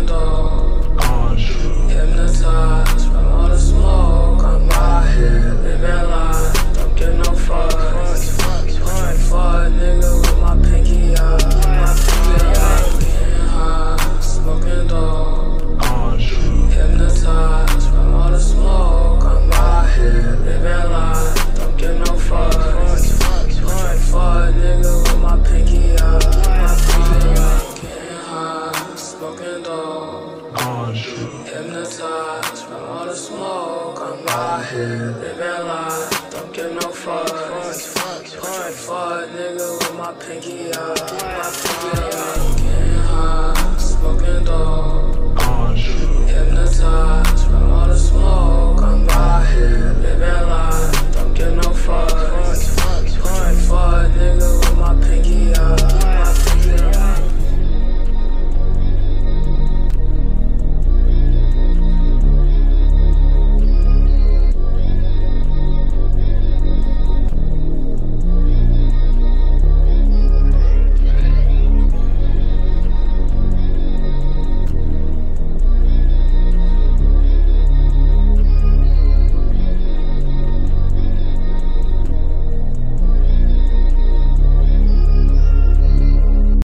dog. Hypnotized from all the smoke. I'm out here living life. Don't give no fucks. Fuck nigga with my pinky out. My pinky out. Getting high, smoking dog. Hypnotized from all the smoke. I'm out here living life. Don't give no fucks. Fuck nigga with my pinky out. My pinky out. Getting high, smoking dog. Hypnotized from all the smoke. I'm out here living life. Don't give no fucks. Fuck nigga with my pinky